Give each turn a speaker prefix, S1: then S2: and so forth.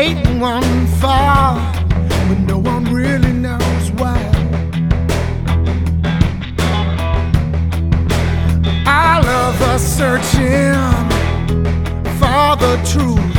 S1: hating one far, but no one really knows why. All of us searching for the truth,